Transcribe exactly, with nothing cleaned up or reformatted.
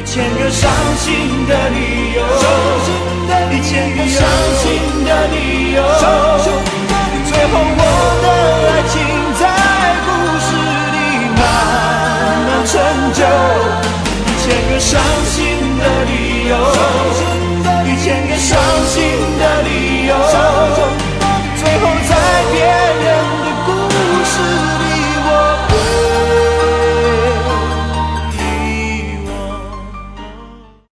一千个伤心的理由，一千个伤心的理由，最后我的爱情在故事里慢慢成就。一千个伤心的理由，一千个伤心